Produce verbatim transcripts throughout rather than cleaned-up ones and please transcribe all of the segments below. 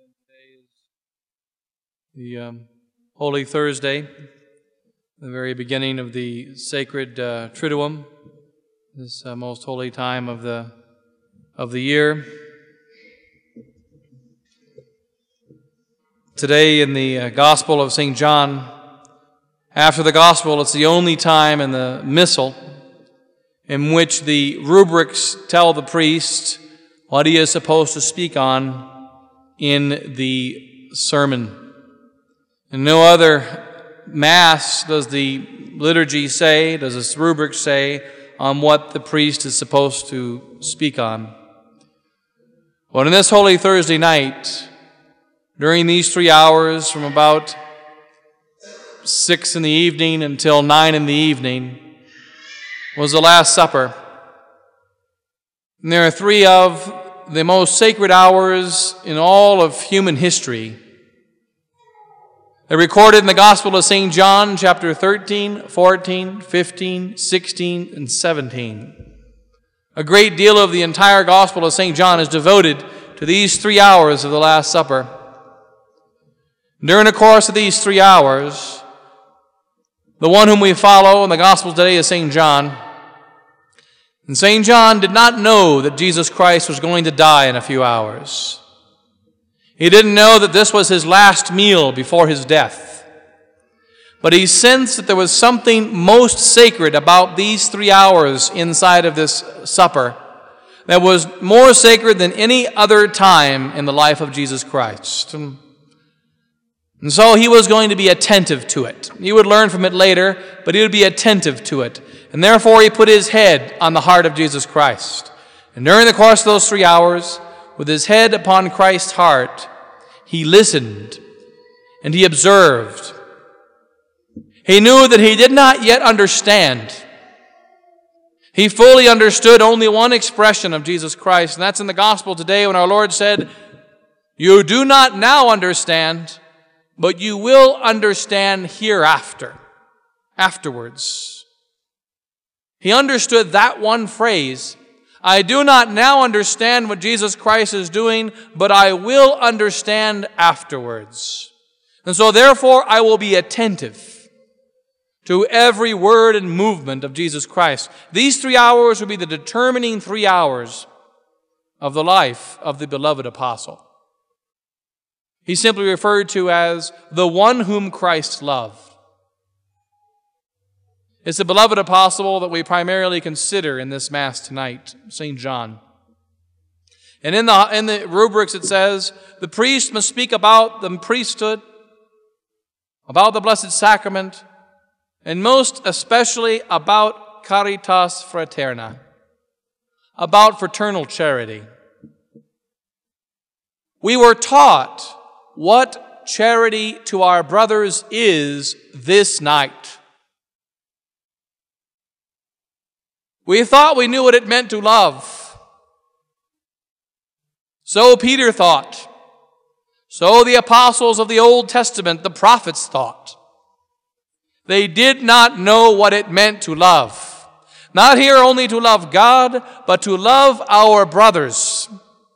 The um, Holy Thursday, the very beginning of the sacred uh, Triduum, this uh, most holy time of the of the year. Today in the uh, Gospel of Saint John, after the Gospel, it's the only time in the Missal in which the rubrics tell the priest what he is supposed to speak on in the sermon. In no other Mass does the liturgy say, does this rubric say, on what the priest is supposed to speak on. But on this Holy Thursday night, during these three hours from about six in the evening until nine in the evening, was the Last Supper. And there are three of the most sacred hours in all of human history. They're recorded in the Gospel of Saint John, chapter thirteen, fourteen, fifteen, sixteen, and seventeen. A great deal of the entire Gospel of Saint John is devoted to these three hours of the Last Supper. During the course of these three hours, the one whom we follow in the Gospel today is Saint John. And Saint John did not know that Jesus Christ was going to die in a few hours. He didn't know that this was his last meal before his death. But he sensed that there was something most sacred about these three hours inside of this supper that was more sacred than any other time in the life of Jesus Christ. And so he was going to be attentive to it. He would learn from it later, but he would be attentive to it. And therefore he put his head on the heart of Jesus Christ. And during the course of those three hours, with his head upon Christ's heart, he listened and he observed. He knew that he did not yet understand. He fully understood only one expression of Jesus Christ, and that's in the Gospel today when our Lord said, "You do not now understand, but you will understand hereafter," afterwards. He understood that one phrase. I do not now understand what Jesus Christ is doing, but I will understand afterwards. And so therefore I will be attentive to every word and movement of Jesus Christ. These three hours will be the determining three hours of the life of the beloved apostle. He's simply referred to as the one whom Christ loved. It's the beloved apostle that we primarily consider in this Mass tonight, Saint John. And in the, in the rubrics it says, the priest must speak about the priesthood, about the Blessed Sacrament, and most especially about caritas fraterna, about fraternal charity. We were taught what charity to our brothers is this night. We thought we knew what it meant to love. So Peter thought. So the apostles of the Old Testament, the prophets, thought. They did not know what it meant to love. Not here only to love God, but to love our brothers.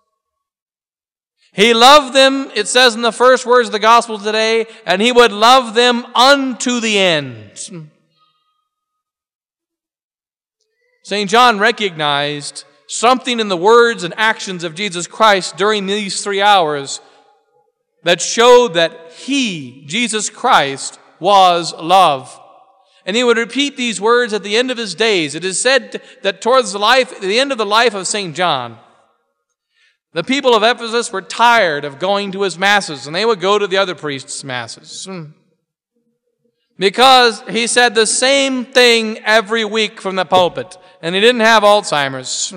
He loved them, it says in the first words of the Gospel today, and he would love them unto the end. Saint John recognized something in the words and actions of Jesus Christ during these three hours that showed that he, Jesus Christ, was love. And he would repeat these words at the end of his days. It is said that towards the life, the end of the life of Saint John, the people of Ephesus were tired of going to his masses, and they would go to the other priests' masses. Because he said the same thing every week from the pulpit. And he didn't have Alzheimer's.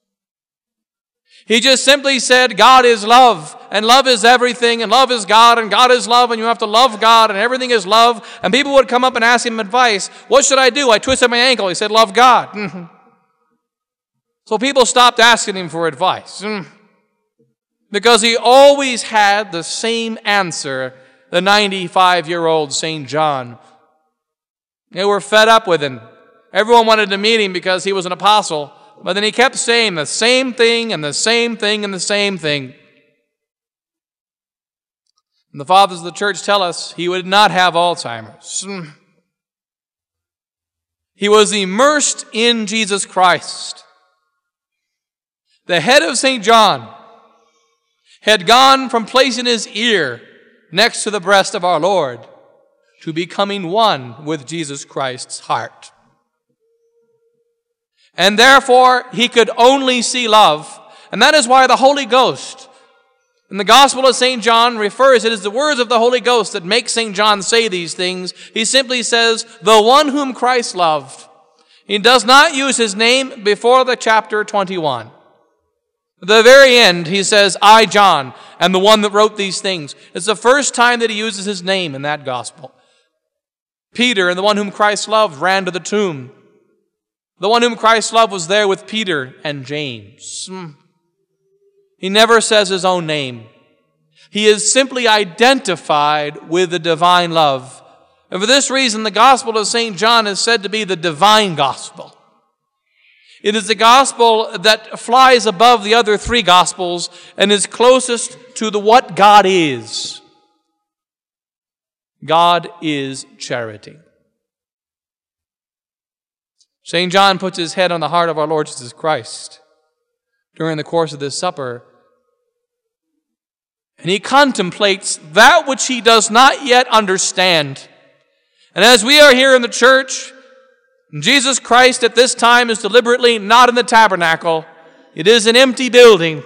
He just simply said, God is love, and love is everything, and love is God, and God is love, and you have to love God, and everything is love. And people would come up and ask him advice. What should I do? I twisted my ankle. He said, love God. So people stopped asking him for advice. Because he always had the same answer, the ninety-five-year-old Saint John. They were fed up with him. Everyone wanted to meet him because he was an apostle, but then he kept saying the same thing and the same thing and the same thing. And the fathers of the church tell us he would not have Alzheimer's. He was immersed in Jesus Christ. The head of Saint John had gone from placing his ear next to the breast of our Lord to becoming one with Jesus Christ's heart. And therefore, he could only see love. And that is why the Holy Ghost, in the Gospel of Saint John, refers, it is the words of the Holy Ghost that make Saint John say these things. He simply says, the one whom Christ loved. He does not use his name before the chapter twenty-one. At the very end, he says, I, John, am the one that wrote these things. It's the first time that he uses his name in that Gospel. Peter, and the one whom Christ loved, ran to the tomb. The one whom Christ loved was there with Peter and James. He never says his own name. He is simply identified with the divine love. And for this reason, the Gospel of Saint John is said to be the divine gospel. It is the gospel that flies above the other three gospels and is closest to the what God is. God is charity. Saint John puts his head on the heart of our Lord Jesus Christ during the course of this supper, and he contemplates that which he does not yet understand. And as we are here in the church, Jesus Christ at this time is deliberately not in the tabernacle. It is an empty building.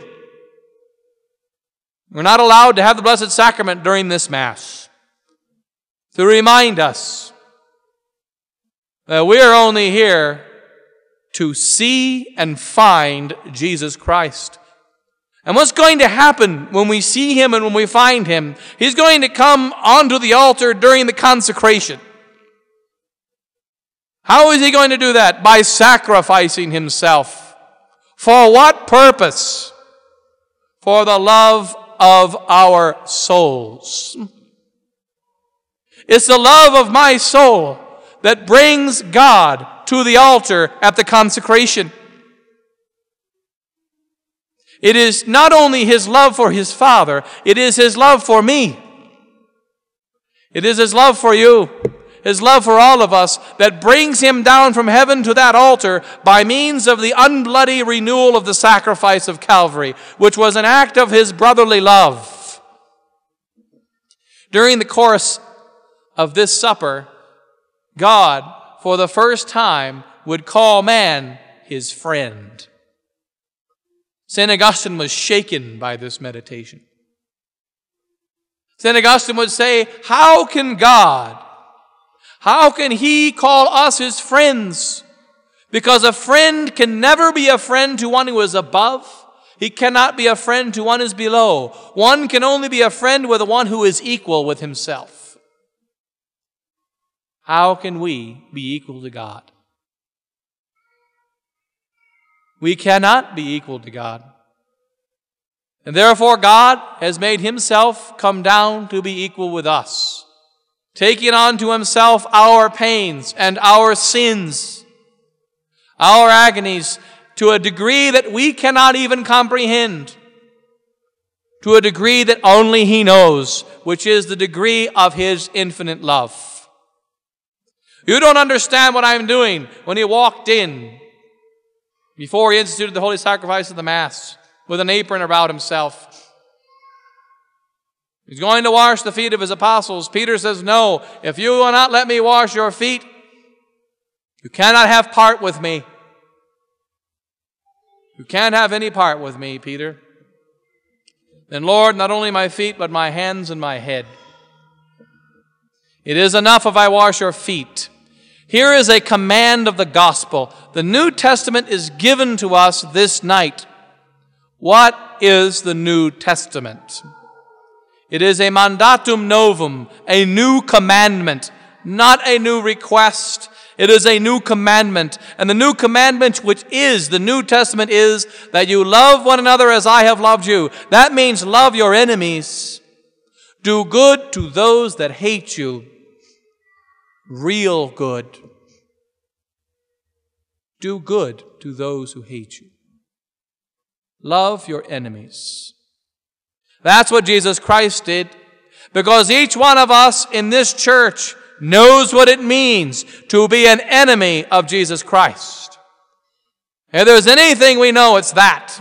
We're not allowed to have the Blessed Sacrament during this Mass to remind us that we are only here to see and find Jesus Christ. And what's going to happen when we see Him and when we find Him? He's going to come onto the altar during the consecration. How is He going to do that? By sacrificing Himself. For what purpose? For the love of our souls. It's the love of my soul that brings God to the altar at the consecration. It is not only His love for His Father, it is His love for me. It is His love for you, His love for all of us that brings Him down from heaven to that altar by means of the unbloody renewal of the sacrifice of Calvary, which was an act of His brotherly love. During the course of this supper, God, for the first time, would call man His friend. Saint Augustine was shaken by this meditation. Saint Augustine would say, how can God, how can He call us His friends? Because a friend can never be a friend to one who is above. He cannot be a friend to one who is below. One can only be a friend with one who is equal with himself. How can we be equal to God? We cannot be equal to God. And therefore God has made Himself come down to be equal with us, taking on to Himself our pains and our sins, our agonies, to a degree that we cannot even comprehend, to a degree that only He knows, which is the degree of His infinite love. You don't understand what I'm doing when He walked in before He instituted the holy sacrifice of the Mass with an apron about Himself. He's going to wash the feet of His apostles. Peter says, no, if you will not let me wash your feet, you cannot have part with me. You can't have any part with me, Peter. Then, Lord, not only my feet, but my hands and my head. It is enough if I wash your feet. Here is a command of the gospel. The New Testament is given to us this night. What is the New Testament? It is a mandatum novum, a new commandment, not a new request. It is a new commandment. And the new commandment, which is the New Testament, is that you love one another as I have loved you. That means love your enemies. Do good to those that hate you. Real good. Do good to those who hate you. Love your enemies. That's what Jesus Christ did. Because each one of us in this church knows what it means to be an enemy of Jesus Christ. If there's anything we know, it's that.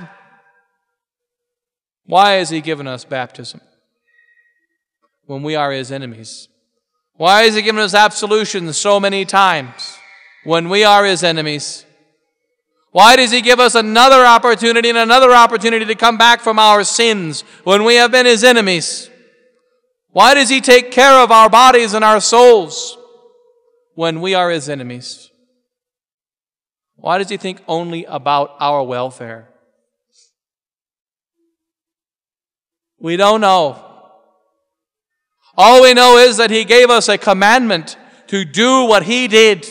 Why has He given us baptism when we are His enemies? Why has He given us absolution so many times when we are His enemies? Why does He give us another opportunity and another opportunity to come back from our sins when we have been His enemies? Why does He take care of our bodies and our souls when we are His enemies? Why does He think only about our welfare? We don't know. All we know is that He gave us a commandment to do what He did.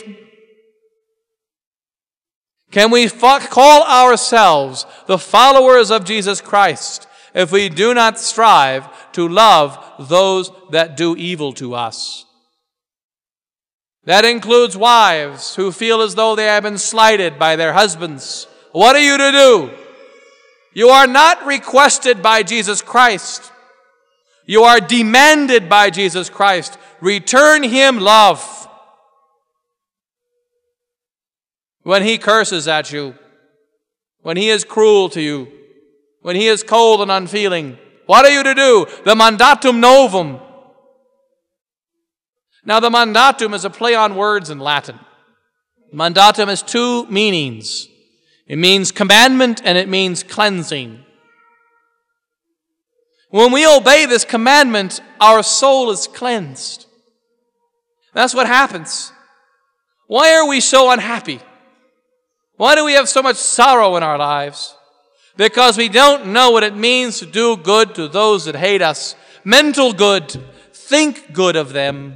Can we f- call ourselves the followers of Jesus Christ if we do not strive to love those that do evil to us? That includes wives who feel as though they have been slighted by their husbands. What are you to do? You are not requested by Jesus Christ. You are demanded by Jesus Christ. Return Him love. When He curses at you, when He is cruel to you, when He is cold and unfeeling, what are you to do? The mandatum novum. Now, the mandatum is a play on words in Latin. Mandatum has two meanings. It means commandment and it means cleansing. When we obey this commandment, our soul is cleansed. That's what happens. Why are we so unhappy? Why do we have so much sorrow in our lives? Because we don't know what it means to do good to those that hate us. Mental good. Think good of them.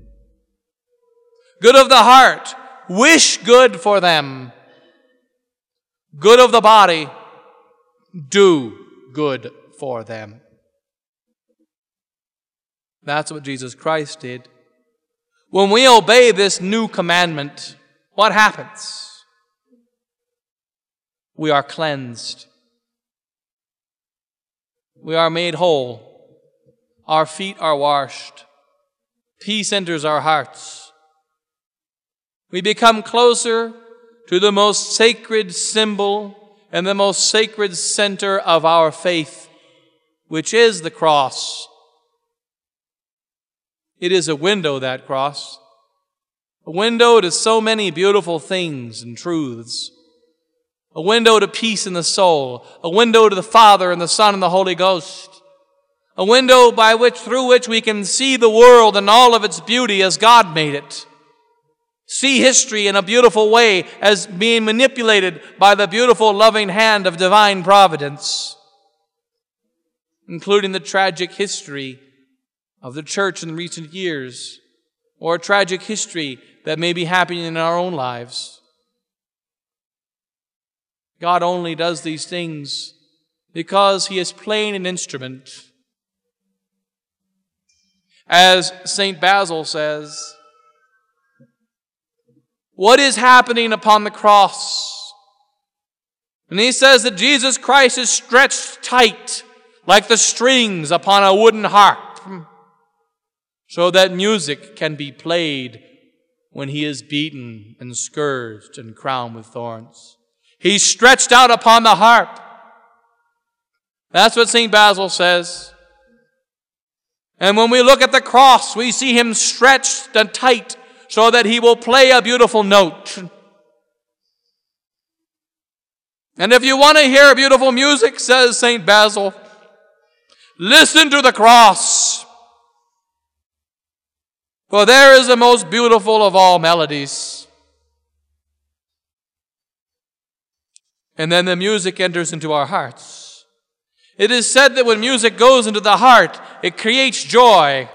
Good of the heart. Wish good for them. Good of the body. Do good for them. That's what Jesus Christ did. When we obey this new commandment, what happens? We are cleansed. We are made whole. Our feet are washed. Peace enters our hearts. We become closer to the most sacred symbol and the most sacred center of our faith, which is the cross. It is a window, that cross. A window to so many beautiful things and truths. A window to peace in the soul. A window to the Father and the Son and the Holy Ghost. A window by which, through which we can see the world and all of its beauty as God made it. See history in a beautiful way as being manipulated by the beautiful, loving hand of divine providence. Including the tragic history of the church in recent years, or a tragic history that may be happening in our own lives. God only does these things because He is playing an instrument. As Saint Basil says, what is happening upon the cross? And he says that Jesus Christ is stretched tight like the strings upon a wooden harp, so that music can be played when He is beaten and scourged and crowned with thorns. He's stretched out upon the harp. That's what Saint Basil says. And when we look at the cross, we see Him stretched and tight so that He will play a beautiful note. And if you want to hear beautiful music, says Saint Basil, listen to the cross. For there is the most beautiful of all melodies. And then the music enters into our hearts. It is said that when music goes into the heart, it creates joy.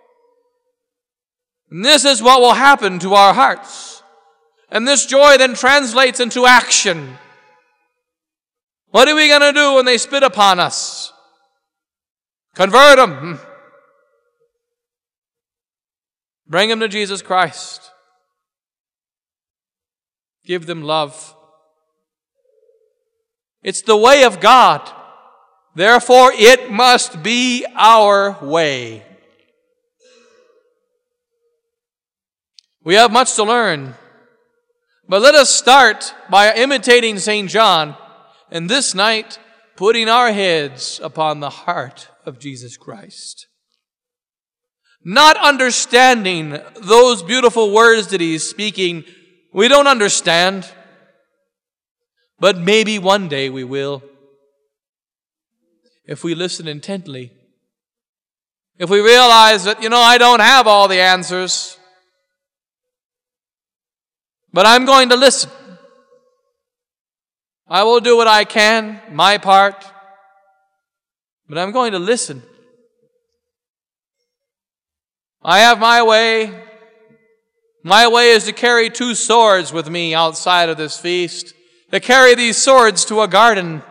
And this is what will happen to our hearts. And this joy then translates into action. What are we going to do when they spit upon us? Convert them. Bring them to Jesus Christ. Give them love. It's the way of God. Therefore, it must be our way. We have much to learn. But let us start by imitating Saint John, and this night putting our heads upon the heart of Jesus Christ. Not understanding those beautiful words that he's speaking, we don't understand, but maybe one day we will. If we listen intently, if we realize that, you know, I don't have all the answers, but I'm going to listen. I will do what I can, my part, but I'm going to listen. I have my way. My way is to carry two swords with me outside of this feast, to carry these swords to a garden.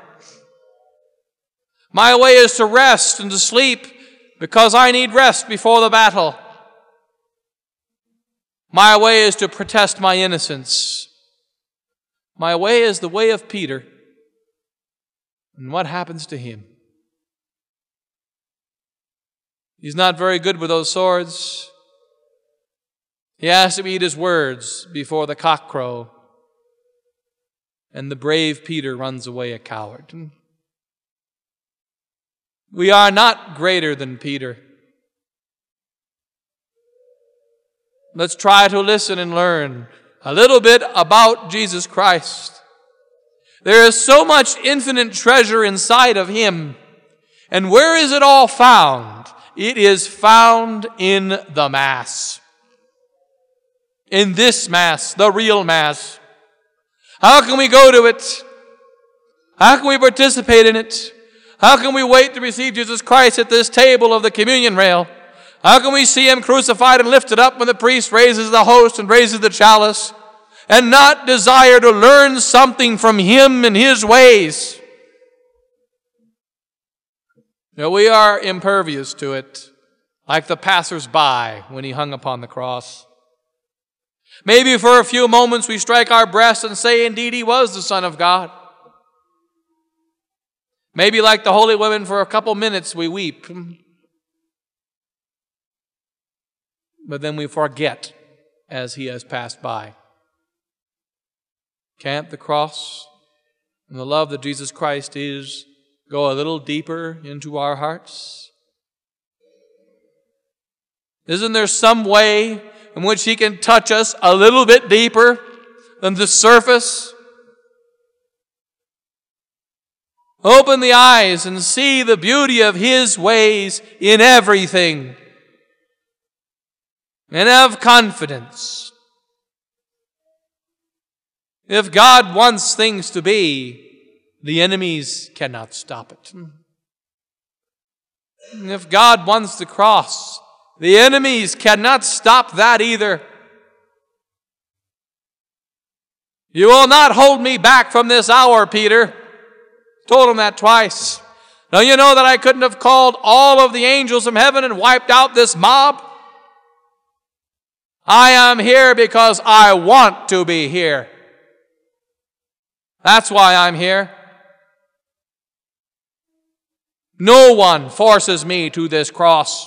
My way is to rest and to sleep because I need rest before the battle. My way is to protest my innocence. My way is the way of Peter. And what happens to him? He's not very good with those swords. He has to eat his words before the cock crow. And the brave Peter runs away a coward. We are not greater than Peter. Let's try to listen and learn a little bit about Jesus Christ. There is so much infinite treasure inside of him. And where is it all found? It is found in the Mass. In this Mass, the real Mass. How can we go to it? How can we participate in it? How can we wait to receive Jesus Christ at this table of the communion rail? How can we see him crucified and lifted up when the priest raises the host and raises the chalice, and not desire to learn something from him and his ways? Now, we are impervious to it, like the passers-by when he hung upon the cross. Maybe for a few moments we strike our breast and say, indeed, he was the Son of God. Maybe like the holy women, for a couple minutes we weep. But then we forget as he has passed by. Can't the cross and the love that Jesus Christ is go a little deeper into our hearts? Isn't there some way in which he can touch us a little bit deeper than the surface? Open the eyes and see the beauty of his ways in everything. And have confidence. If God wants things to be, the enemies cannot stop it. And if God wants the cross, the enemies cannot stop that either. You will not hold me back from this hour, Peter. Told him that twice. Now you know that I couldn't have called all of the angels from heaven and wiped out this mob. I am here because I want to be here. That's why I'm here. No one forces me to this cross.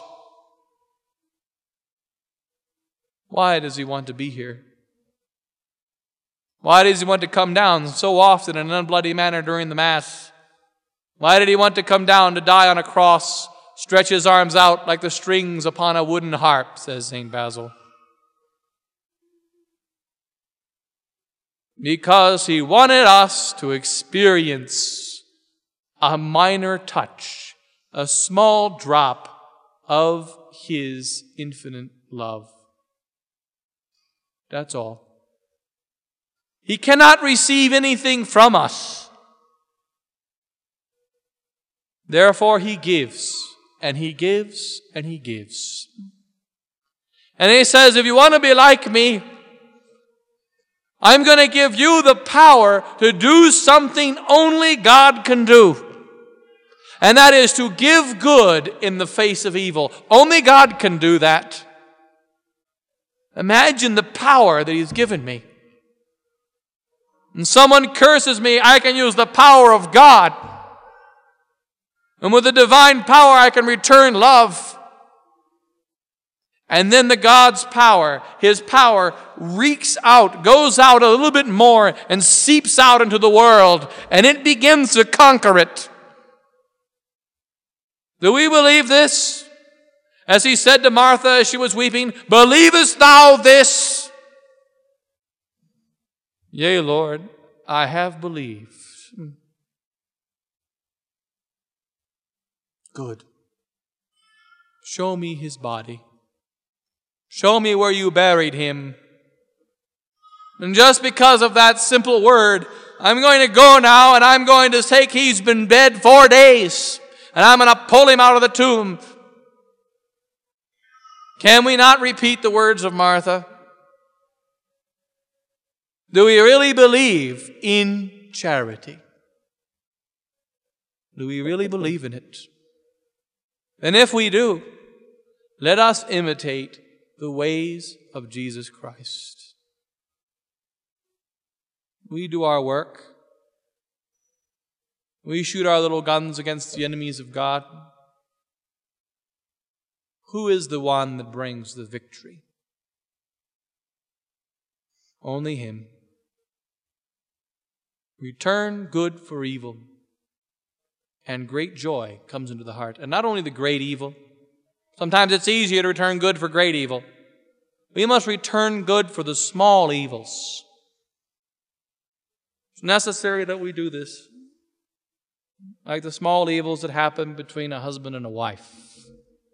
Why does he want to be here? Why does he want to come down so often in an unbloody manner during the Mass? Why did he want to come down to die on a cross, stretch his arms out like the strings upon a wooden harp, says Saint Basil? Because he wanted us to experience a minor touch, a small drop of his infinite love. That's all. He cannot receive anything from us. Therefore, he gives, and he gives, and he gives. And he says, if you want to be like me, I'm going to give you the power to do something only God can do. And that is to give good in the face of evil. Only God can do that. Imagine the power that he's given me. When someone curses me, I can use the power of God. And with the divine power, I can return love. And then the God's power, His power reeks out, goes out a little bit more and seeps out into the world, and it begins to conquer it. Do we believe this? As He said to Martha as she was weeping, "Believest thou this?" "Yea, Lord, I have believed." Good. Show me His body. Show me where you buried Him. And just because of that simple word, I'm going to go now and I'm going to take, he's been dead four days, and I'm going to pull him out of the tomb. Can we not repeat the words of Martha? Do we really believe in charity? Do we really believe in it? And if we do, let us imitate the ways of Jesus Christ. We do our work. We shoot our little guns against the enemies of God. Who is the one that brings the victory? Only Him. Return good for evil, and great joy comes into the heart. And not only the great evil. Sometimes it's easier to return good for great evil. We must return good for the small evils. It's necessary that we do this. Like the small evils that happen between a husband and a wife.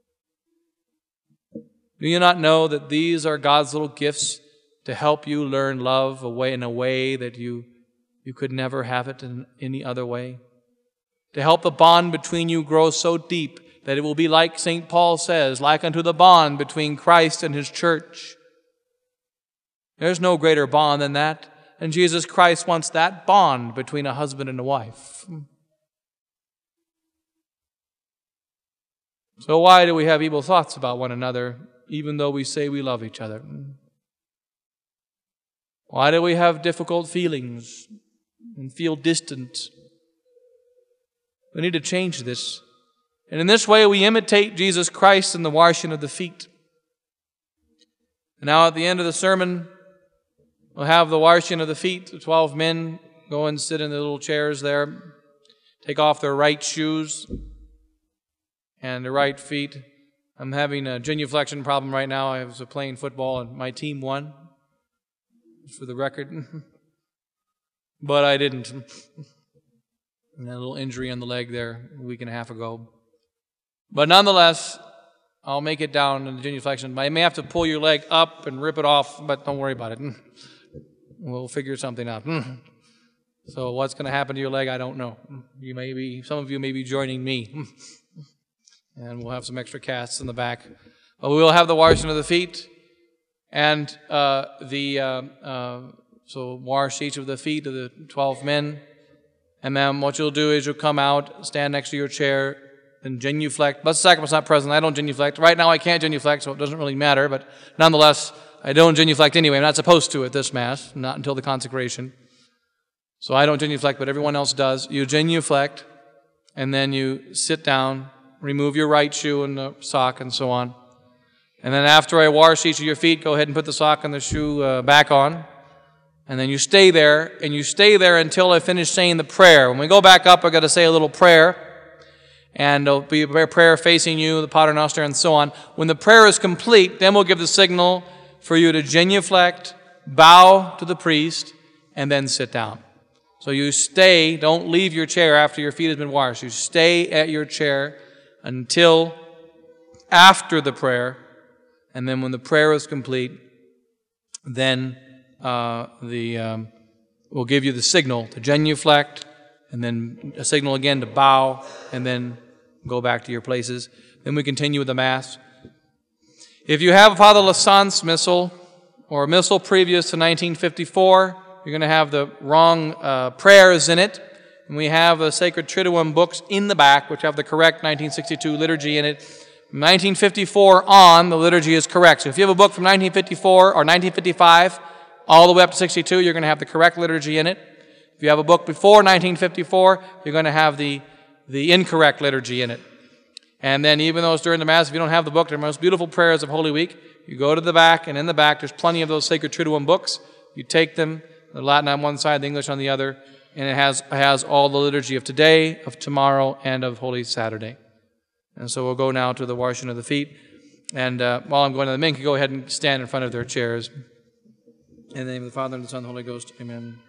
Do you not know that these are God's little gifts to help you learn love away in a way that you, you could never have it in any other way? To help the bond between you grow so deep that it will be like Saint Paul says, like unto the bond between Christ and His church. There's no greater bond than that. And Jesus Christ wants that bond between a husband and a wife. So why do we have evil thoughts about one another, even though we say we love each other? Why do we have difficult feelings and feel distant? We need to change this. And in this way we imitate Jesus Christ in the washing of the feet. And now at the end of the sermon, we'll have the washing of the feet. The twelve men go and sit in the little chairs there, take off their right shoes and their right feet. I'm having a genuflection problem right now. I was playing football and my team won, for the record. But I didn't. And a little injury on the leg there a week and a half ago. But nonetheless, I'll make it down in the genuflection. I may have to pull your leg up and rip it off, but don't worry about it. We'll figure something out. So what's going to happen to your leg, I don't know. You may be, some of you may be joining me. And we'll have some extra casts in the back. But we will have the washing of the feet. And uh, the uh, uh, so wash each of the feet of the twelve men. And then what you'll do is you'll come out, stand next to your chair, and genuflect. Blessed Sacrament's not present. I don't genuflect. Right now I can't genuflect, so it doesn't really matter. But nonetheless, I don't genuflect anyway. I'm not supposed to at this Mass, not until the consecration. So I don't genuflect, but everyone else does. You genuflect, and then you sit down, remove your right shoe and the sock and so on. And then after I wash each of your feet, go ahead and put the sock and the shoe uh, back on. And then you stay there, and you stay there until I finish saying the prayer. When we go back up, I've got to say a little prayer. And there'll be a prayer facing you, the Pater Noster, and so on. When the prayer is complete, then we'll give the signal for you to genuflect, bow to the priest, and then sit down. So you stay, don't leave your chair after your feet have been washed. You stay at your chair until after the prayer. And then when the prayer is complete, then uh, the um, we'll give you the signal to genuflect, and then a signal again to bow, and then go back to your places. Then we continue with the Mass. If you have a Father Lassance Missal, or a Missal previous to nineteen fifty-four, you're going to have the wrong uh, prayers in it. And we have the Sacred Triduum books in the back, which have the correct nineteen sixty-two liturgy in it. From nineteen fifty-four on, the liturgy is correct. So if you have a book from nineteen fifty-four or nineteen fifty-five, all the way up to sixty-two, you're going to have the correct liturgy in it. If you have a book before nineteen fifty-four, you're going to have the, the incorrect liturgy in it. And then even though it's during the Mass, if you don't have the book, the most beautiful prayers of Holy Week, you go to the back, and in the back there's plenty of those Sacred Triduum books. You take them, the Latin on one side, the English on the other, and it has, has all the liturgy of today, of tomorrow, and of Holy Saturday. And so we'll go now to the washing of the feet. And uh, while I'm going to the men, can go ahead and stand in front of their chairs. In the name of the Father, and the Son, and the Holy Ghost. Amen.